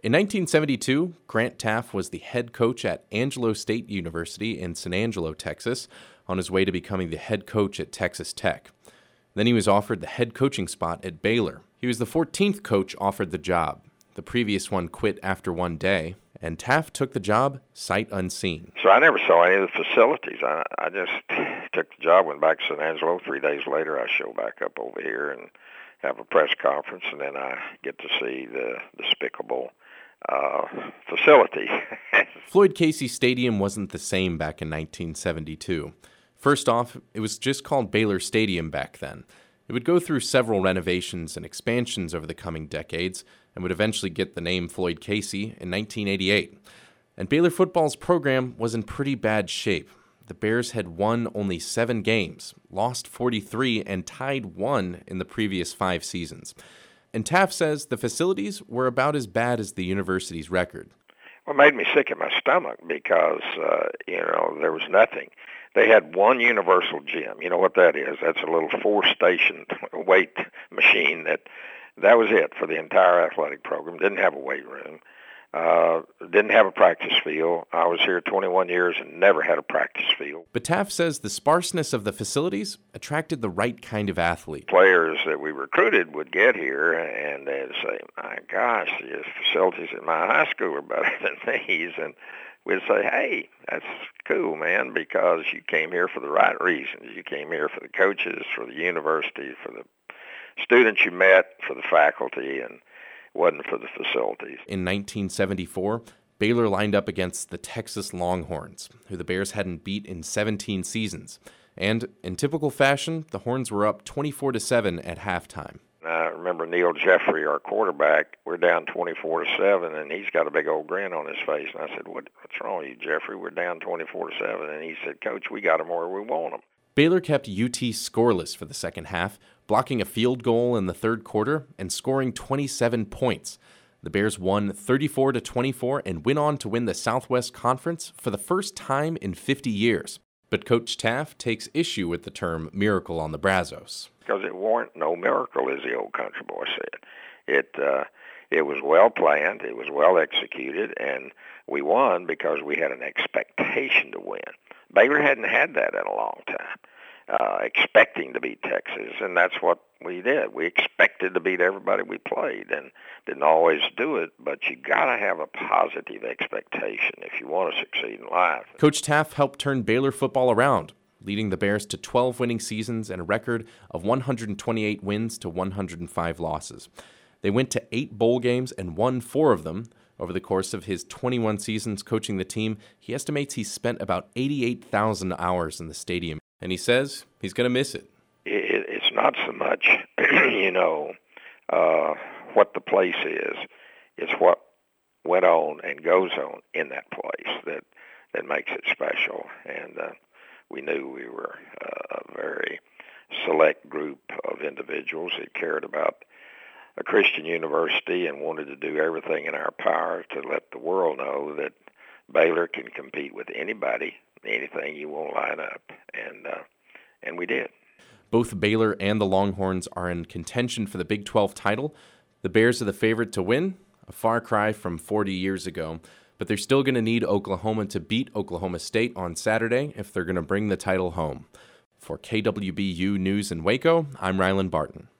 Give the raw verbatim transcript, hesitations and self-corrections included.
In nineteen seventy-two, Grant Teaff was the head coach at Angelo State University in San Angelo, Texas, on his way to becoming the head coach at Texas Tech. Then he was offered the head coaching spot at Baylor. He was the fourteenth coach offered the job. The previous one quit after one day, and Teaff took the job sight unseen. So I never saw any of the facilities. I, I just took the job, went back to San Angelo. Three days later, I show back up over here and have a press conference, and then I get to see the despicable uh, facility. Floyd Casey Stadium wasn't the same back in nineteen seventy-two. First off, it was just called Baylor Stadium back then. It would go through several renovations and expansions over the coming decades and would eventually get the name Floyd Casey in nineteen eighty-eight. And Baylor football's program was in pretty bad shape. The Bears had won only seven games, lost forty-three, and tied one in the previous five seasons. And Teaff says the facilities were about as bad as the university's record. Well, it made me sick in my stomach because, uh, you know, there was nothing. They had one universal gym. You know what that is? That's a little four-station weight machine. That that was it for the entire athletic program. Didn't have a weight room. Uh, didn't have a practice field. I was here twenty-one years and never had a practice field. But Teaff says the sparseness of the facilities attracted the right kind of athlete. Players that we recruited would get here and they'd say, my gosh, the facilities at my high school are better than these. And we'd say, hey, that's cool, man, because you came here for the right reasons. You came here for the coaches, for the university, for the students you met, for the faculty, and wasn't for the facilities. In nineteen seventy-four, Baylor lined up against the Texas Longhorns, who the Bears hadn't beat in seventeen seasons. And in typical fashion, the Horns were up twenty-four to seven at halftime. I remember Neil Jeffrey, our quarterback, we're down twenty-four to seven, and he's got a big old grin on his face. And I said, what, what's wrong with you, Jeffrey? We're down twenty-four to seven. And he said, Coach, we got them where we want them. Baylor kept U T scoreless for the second half, blocking a field goal in the third quarter and scoring twenty-seven points. The Bears won thirty-four to twenty-four and went on to win the Southwest Conference for the first time in fifty years. But Coach Teaff takes issue with the term miracle on the Brazos. Because it warn't no miracle, as the old country boy said. It uh, it was well planned, it was well executed, and we won because we had an expectation to win. Baylor hadn't had that in a long time, uh, expecting to beat Texas, and that's what we did. We expected to beat everybody we played, and didn't always do it, but you got to have a positive expectation if you want to succeed in life. Coach Teaff helped turn Baylor football around, leading the Bears to twelve winning seasons and a record of one hundred twenty-eight wins to one hundred five losses. They went to eight bowl games and won four of them. Over the course of his twenty-one seasons coaching the team, he estimates he spent about eighty-eight thousand hours in the stadium, and he says he's going to miss it. it. It's not so much, you know, uh, what the place is. It's what went on and goes on in that place that, that makes it special. And uh, we knew we were uh, a very select group of individuals that cared about a Christian university and wanted to do everything in our power to let the world know that Baylor can compete with anybody, anything you won't line up, and uh, and we did. Both Baylor and the Longhorns are in contention for the Big twelve title. The Bears are the favorite to win, a far cry from forty years ago, but they're still going to need Oklahoma to beat Oklahoma State on Saturday if they're going to bring the title home. For K W B U News in Waco, I'm Rylan Barton.